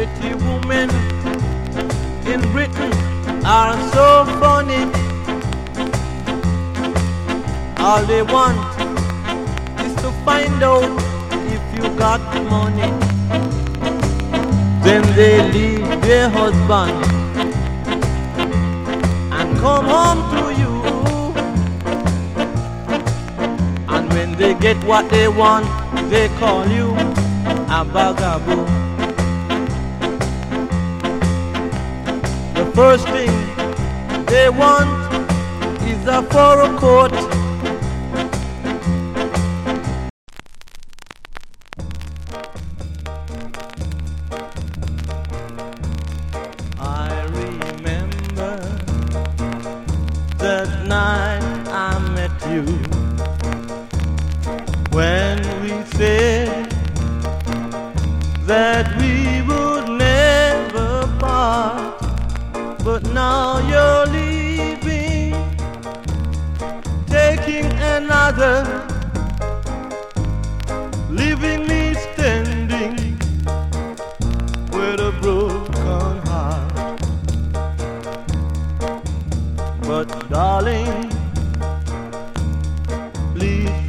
Pretty women in Britain are so funny. All they want is to find out if you got money. Then they leave their husband and come home to you. And when they get what they want, they call you a vagaboo. The first thing they want is a fur coat. I remember that night I met you, when we said that we would never part. But now you're leaving, taking another, leaving me standing with a broken heart. But darling, please